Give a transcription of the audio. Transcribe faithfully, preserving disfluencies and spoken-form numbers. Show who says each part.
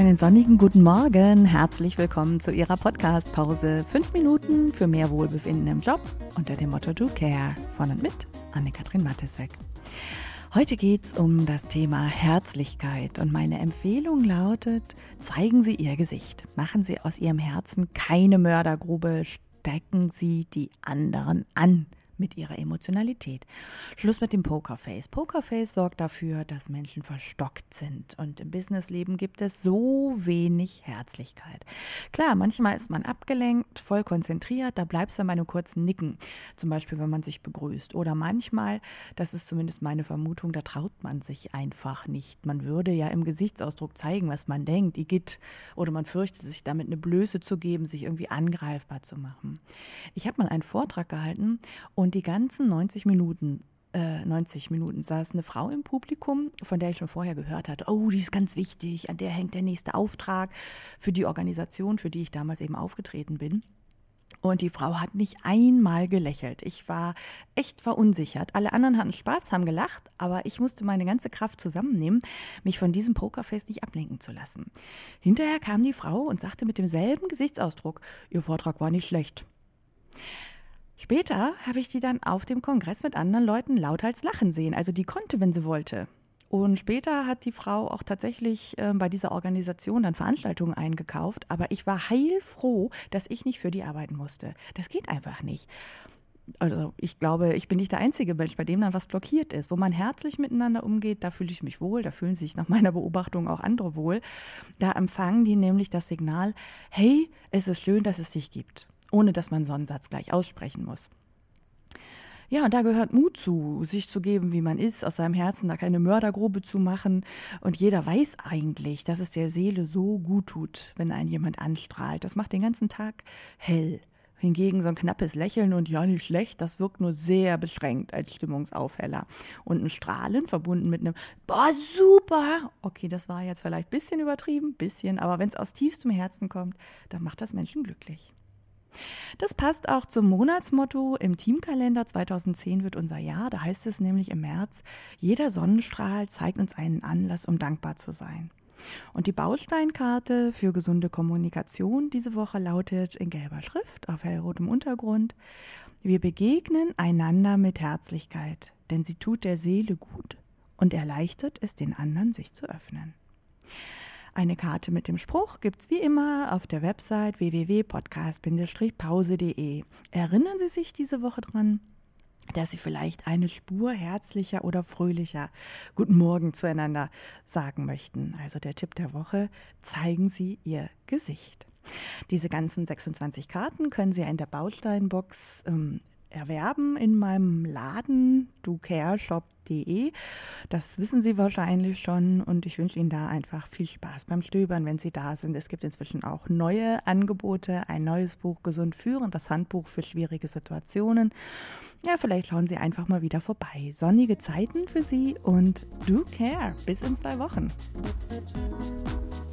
Speaker 1: Einen sonnigen guten Morgen. Herzlich willkommen zu Ihrer Podcast-Pause. Fünf Minuten für mehr Wohlbefinden im Job unter dem Motto Do Care. Von und mit Anne-Kathrin Mattesek. Heute geht es um das Thema Herzlichkeit und meine Empfehlung lautet, zeigen Sie Ihr Gesicht. Machen Sie aus Ihrem Herzen keine Mördergrube, stecken Sie die anderen an mit ihrer Emotionalität. Schluss mit dem Pokerface. Pokerface sorgt dafür, dass Menschen verstockt sind und im Businessleben gibt es so wenig Herzlichkeit. Klar, manchmal ist man abgelenkt, voll konzentriert, da bleibst du bei einem kurzen Nicken, zum Beispiel wenn man sich begrüßt. Oder manchmal, das ist zumindest meine Vermutung, da traut man sich einfach nicht. Man würde ja im Gesichtsausdruck zeigen, was man denkt, igitt, oder man fürchtet sich damit eine Blöße zu geben, sich irgendwie angreifbar zu machen. Ich habe mal einen Vortrag gehalten und die ganzen neunzig Minuten, äh, neunzig Minuten saß eine Frau im Publikum, von der ich schon vorher gehört hatte, oh, die ist ganz wichtig, an der hängt der nächste Auftrag für die Organisation, für die ich damals eben aufgetreten bin. Und die Frau hat nicht einmal gelächelt. Ich war echt verunsichert. Alle anderen hatten Spaß, haben gelacht, aber ich musste meine ganze Kraft zusammennehmen, mich von diesem Pokerface nicht ablenken zu lassen. Hinterher kam die Frau und sagte mit demselben Gesichtsausdruck, ihr Vortrag war nicht schlecht. Später habe ich die dann auf dem Kongress mit anderen Leuten lauthals lachen sehen. Also die konnte, wenn sie wollte. Und später hat die Frau auch tatsächlich äh, bei dieser Organisation dann Veranstaltungen eingekauft. Aber ich war heilfroh, dass ich nicht für die arbeiten musste. Das geht einfach nicht. Also ich glaube, ich bin nicht der einzige Mensch, bei dem dann was blockiert ist. Wo man herzlich miteinander umgeht, da fühle ich mich wohl, da fühlen sich nach meiner Beobachtung auch andere wohl. Da empfangen die nämlich das Signal, hey, es ist schön, dass es dich gibt. Ohne dass man so einen Satz gleich aussprechen muss. Ja, und da gehört Mut zu, sich zu geben, wie man ist, aus seinem Herzen da keine Mördergrube zu machen. Und jeder weiß eigentlich, dass es der Seele so gut tut, wenn einen jemand anstrahlt. Das macht den ganzen Tag hell. Hingegen so ein knappes Lächeln und ja, nicht schlecht, das wirkt nur sehr beschränkt als Stimmungsaufheller. Und ein Strahlen verbunden mit einem boah, super, okay, das war jetzt vielleicht ein bisschen übertrieben, bisschen, aber wenn es aus tiefstem Herzen kommt, dann macht das Menschen glücklich. Das passt auch zum Monatsmotto im Teamkalender. zweitausendzehn wird unser Jahr. Da heißt es nämlich im März, jeder Sonnenstrahl zeigt uns einen Anlass, um dankbar zu sein. Und die Bausteinkarte für gesunde Kommunikation diese Woche lautet in gelber Schrift auf hellrotem Untergrund: Wir begegnen einander mit Herzlichkeit, denn sie tut der Seele gut und erleichtert es den anderen, sich zu öffnen. Eine Karte mit dem Spruch gibt's wie immer auf der Website w w w punkt podcast pause punkt de. Erinnern Sie sich diese Woche dran, dass Sie vielleicht eine Spur herzlicher oder fröhlicher Guten Morgen zueinander sagen möchten. Also der Tipp der Woche, zeigen Sie Ihr Gesicht. Diese ganzen sechsundzwanzig Karten können Sie in der Bausteinbox ähm, erwerben in meinem Laden do care shop punkt de. Das wissen Sie wahrscheinlich schon und ich wünsche Ihnen da einfach viel Spaß beim Stöbern, wenn Sie da sind. Es gibt inzwischen auch neue Angebote, ein neues Buch Gesund führen, das Handbuch für schwierige Situationen. Ja, vielleicht schauen Sie einfach mal wieder vorbei. Sonnige Zeiten für Sie und do care. Bis in zwei Wochen.